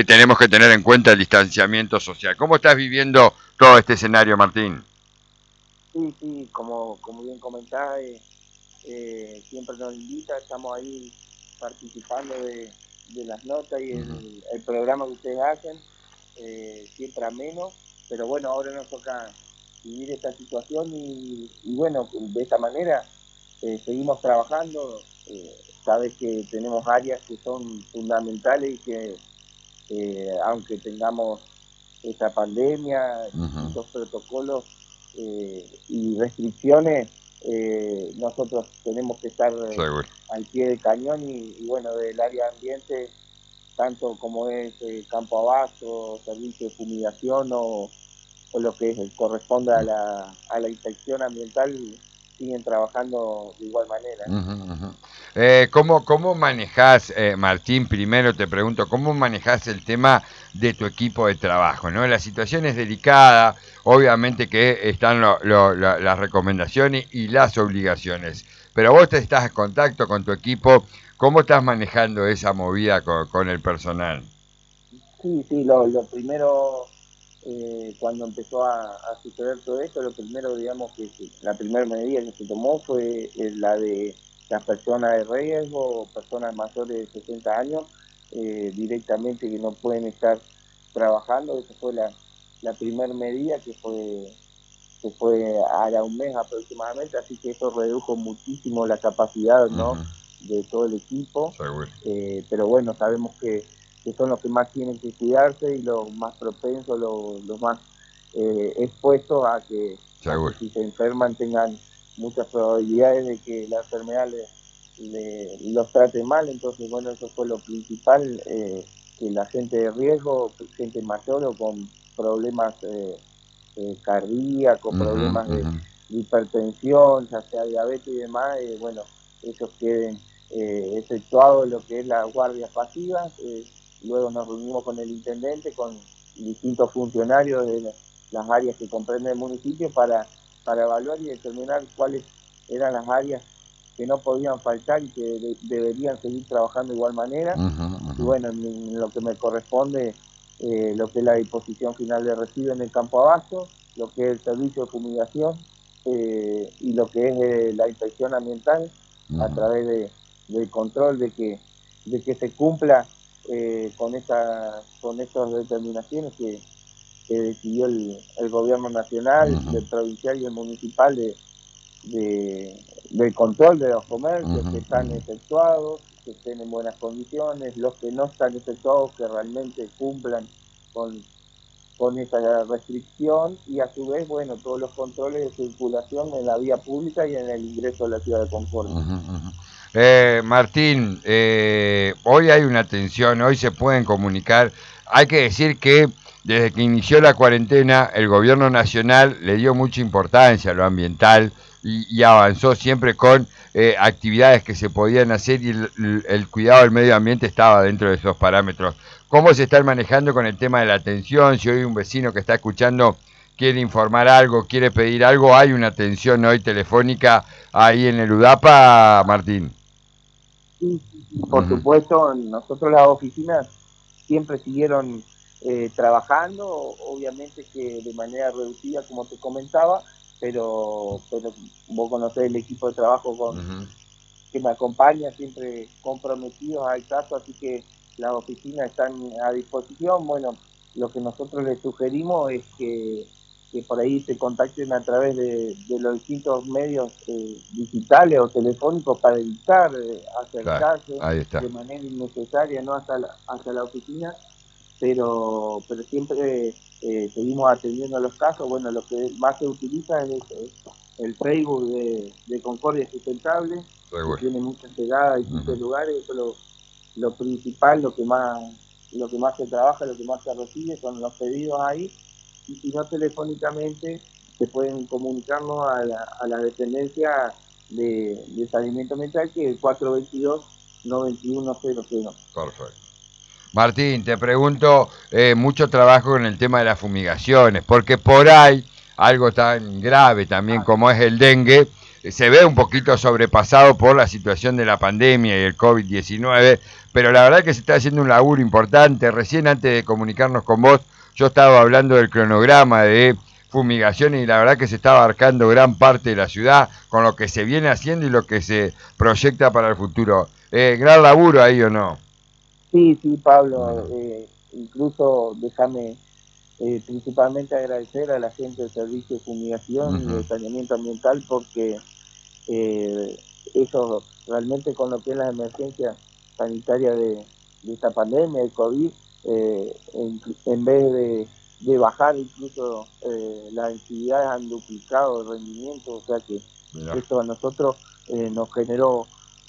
tenemos que tener en cuenta el distanciamiento social. ¿Cómo estás viviendo todo este escenario, Martín? Sí, sí, como bien comentás, siempre nos invita, estamos ahí participando de las notas y el programa que ustedes hacen, siempre ameno, pero bueno, ahora nos toca vivir esta situación y bueno, de esta manera seguimos trabajando, sabes que tenemos áreas que son fundamentales y que aunque tengamos esta pandemia, distintos protocolos y restricciones, nosotros tenemos que estar Seguro. al pie del cañón y bueno, del área de ambiente, tanto como es campo abasto, servicio de fumigación o lo que corresponde a la inspección ambiental, siguen trabajando de igual manera. ¿Cómo manejás, Martín? Primero te pregunto, ¿cómo manejás el tema de tu equipo de trabajo? ¿No? La situación es delicada, obviamente que están las recomendaciones y las obligaciones, pero vos te estás en contacto con tu equipo, ¿cómo estás manejando esa movida con el personal? Sí, sí, lo primero, cuando empezó a suceder todo esto, lo primero, digamos, la primera medida que se tomó fue la de las personas de riesgo, personas mayores de 60 años, directamente que no pueden estar trabajando. Esa fue la primera medida que fue hará un mes aproximadamente, así que eso redujo muchísimo la capacidad, ¿no?, de todo el equipo, Seguro. pero bueno, sabemos que son los que más tienen que cuidarse y los más propensos, los más expuestos a que si se enferman tengan muchas probabilidades de que la enfermedad los trate mal. Entonces bueno, eso fue lo principal, que la gente de riesgo, gente mayor o con problemas cardíacos, problemas de hipertensión, ya sea diabetes y demás, bueno, ellos queden efectuados lo que es las guardias pasivas. Luego nos reunimos con el intendente, con distintos funcionarios de las áreas que comprende el municipio para evaluar y determinar cuáles eran las áreas que no podían faltar y que deberían seguir trabajando de igual manera. Y bueno, en lo que me corresponde, lo que es la disposición final de residuos en el campo abasto, lo que es el servicio de fumigación, y lo que es la inspección ambiental a través del control de que se cumpla con estas determinaciones que decidió el gobierno nacional, el provincial y el municipal del control de los comercios, que están efectuados, que estén en buenas condiciones, los que no están efectuados, que realmente cumplan con esa restricción, y a su vez, bueno, todos los controles de circulación en la vía pública y en el ingreso a la ciudad de Concordia. Martín, hoy hay una tensión, hoy se pueden comunicar. Hay que decir que desde que inició la cuarentena, el gobierno nacional le dio mucha importancia a lo ambiental y avanzó siempre con actividades que se podían hacer y el cuidado del medio ambiente estaba dentro de esos parámetros. ¿Cómo se están manejando con el tema de la atención? Si hoy un vecino que está escuchando quiere informar algo, quiere pedir algo, hay una atención hoy telefónica ahí en el UDAPA, Martín. Sí, por supuesto, nosotros las oficinas siempre siguieron trabajando, obviamente que de manera reducida, como te comentaba, pero vos conocés el equipo de trabajo que me acompaña, siempre comprometidos al caso, así que las oficinas están a disposición. Bueno, lo que nosotros les sugerimos es que por ahí se contacten a través de los distintos medios digitales o telefónicos para evitar acercarse de manera innecesaria, ¿no?, hasta la oficina, pero siempre seguimos atendiendo los casos. Bueno, lo que más se utiliza es el Facebook de Concordia Sustentable, que tiene muchas llegadas a distintos lugares. Eso es lo principal, lo que más se trabaja, lo que más se recibe son los pedidos ahí, y si no, telefónicamente se pueden comunicarnos a la dependencia de saneamiento ambiental, que es el 422-9100. Perfecto. Martín, te pregunto, mucho trabajo con el tema de las fumigaciones, porque por ahí algo tan grave también como es el dengue, se ve un poquito sobrepasado por la situación de la pandemia y el COVID-19, pero la verdad que se está haciendo un laburo importante. Recién antes de comunicarnos con vos, yo estaba hablando del cronograma de fumigaciones y la verdad que se está abarcando gran parte de la ciudad con lo que se viene haciendo y lo que se proyecta para el futuro. Gran laburo ahí, ¿o no? Sí, sí, Pablo, incluso déjame principalmente agradecer a la gente del Servicio de Fumigación y de Saneamiento Ambiental porque eso realmente con lo que es la emergencia sanitaria de esta pandemia, el COVID, en vez de bajar incluso las actividades han duplicado el rendimiento, o sea que esto a nosotros nos generó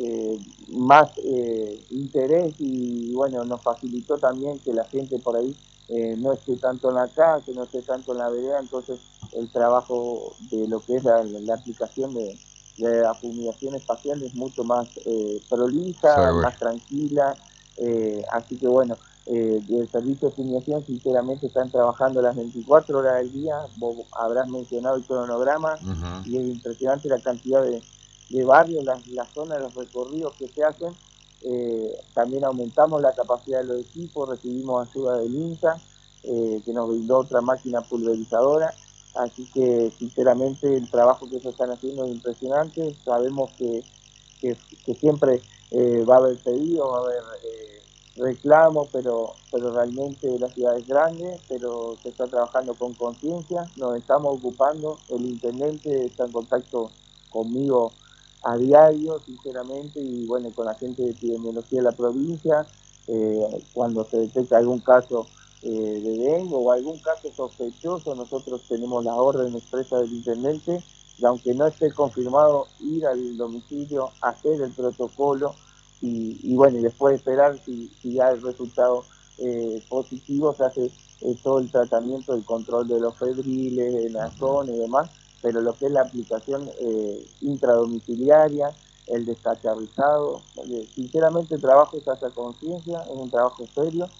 más interés y bueno, nos facilitó también que la gente por ahí no esté tanto en la calle, no esté tanto en la vereda, entonces el trabajo de lo que es la aplicación de la fumigación espacial es mucho más prolija, más tranquila, así que bueno, el servicio de fumigación sinceramente están trabajando las 24 horas del día, vos habrás mencionado el cronograma y es impresionante la cantidad de barrios, las zonas, los recorridos que se hacen. También aumentamos la capacidad de los equipos, recibimos ayuda del INTA, que nos brindó otra máquina pulverizadora, así que sinceramente el trabajo que ellos están haciendo es impresionante. Sabemos que siempre va a haber pedidos, va a haber reclamos, pero realmente la ciudad es grande, pero se está trabajando con conciencia, nos estamos ocupando, el intendente está en contacto conmigo a diario, sinceramente, y bueno, con la gente de epidemiología de la provincia, cuando se detecta algún caso de dengue o algún caso sospechoso, nosotros tenemos la orden expresa del intendente, y aunque no esté confirmado, ir al domicilio, hacer el protocolo, y bueno, y después esperar si ya el resultado positivo, se hace todo el tratamiento, el control de los febriles, de la zona y demás, pero lo que es la aplicación intradomiciliaria, el descacharrizado, sinceramente el trabajo se hace a conciencia, es un trabajo serio,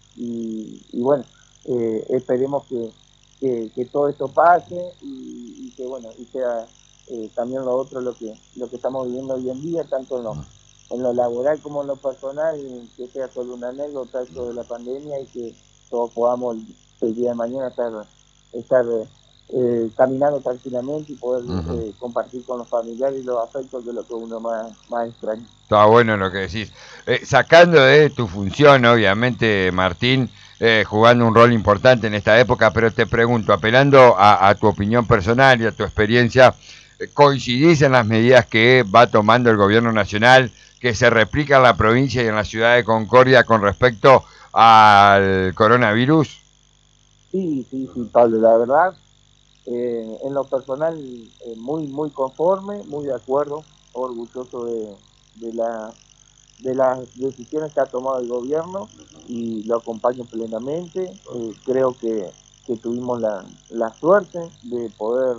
y bueno, esperemos que todo esto pase y que bueno, y sea también lo otro lo que estamos viviendo hoy en día, tanto en lo laboral como en lo personal, que sea solo una anécdota esto de la pandemia y que todos podamos el día de mañana estar caminando tranquilamente y poder compartir con los familiares y los afectos, de lo que uno más extraña. Está bueno lo que decís. Sacando de tu función, obviamente, Martín, jugando un rol importante en esta época, pero te pregunto, apelando a tu opinión personal y a tu experiencia, ¿coincidís en las medidas que va tomando el gobierno nacional, que se replica en la provincia y en la ciudad de Concordia con respecto al coronavirus? Sí, Pablo, la verdad, en lo personal, muy conforme, muy de acuerdo, orgulloso de, la, de las decisiones que ha tomado el gobierno y lo acompaño plenamente. Creo que tuvimos la suerte de poder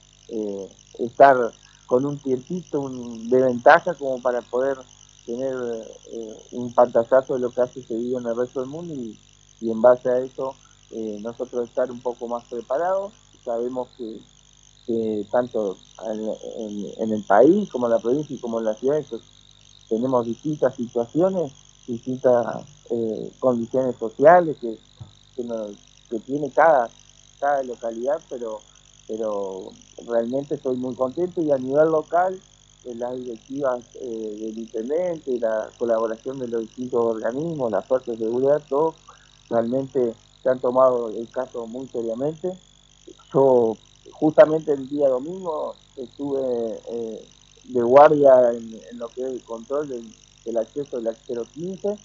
estar con un tiempito de ventaja como para poder tener un pantallazo de lo que ha sucedido en el resto del mundo y en base a eso nosotros estar un poco más preparados. Sabemos que tanto en el país como en la provincia y como en la ciudad pues, tenemos distintas situaciones, distintas condiciones sociales que tiene cada localidad, pero realmente estoy muy contento y a nivel local, las directivas del intendente y la colaboración de los distintos organismos, las fuerzas de seguridad, todos realmente se han tomado el caso muy seriamente. Yo justamente el día domingo estuve de guardia en lo que es el control del acceso del 015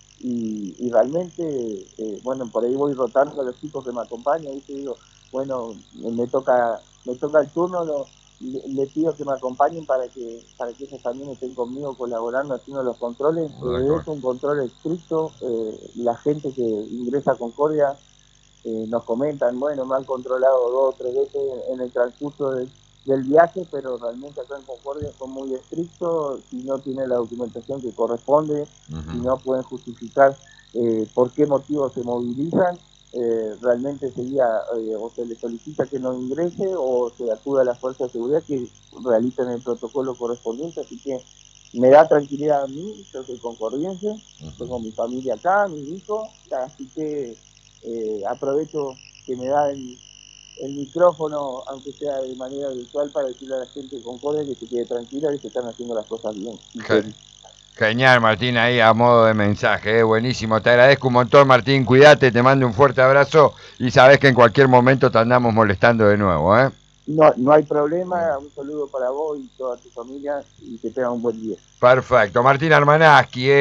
y realmente, bueno, por ahí voy rotando a los chicos que me acompañan y digo, bueno, me toca el turno, le pido que me acompañen para que ellos también estén conmigo colaborando, haciendo los controles. Es un control estricto, la gente que ingresa a Concordia nos comentan, bueno, me han controlado 2 o 3 veces en el transcurso del viaje, pero realmente acá en Concordia son muy estrictos, si no tienen la documentación que corresponde, si no pueden justificar por qué motivo se movilizan, realmente sería o se le solicita que no ingrese o se acuda a las fuerzas de seguridad que realicen el protocolo correspondiente. Así que me da tranquilidad a mí, yo soy concordiense, tengo mi familia acá, mi hijo, así que aprovecho que me da el micrófono, aunque sea de manera virtual, para decirle a la gente de Concordia que se quede tranquila y que están haciendo las cosas bien. Genial, Martín, ahí a modo de mensaje, buenísimo. Te agradezco un montón, Martín, cuídate, te mando un fuerte abrazo y sabes que en cualquier momento te andamos molestando de nuevo, ¿eh? No hay problema, un saludo para vos y toda tu familia y que tengan un buen día. Perfecto, Martín Armanaski,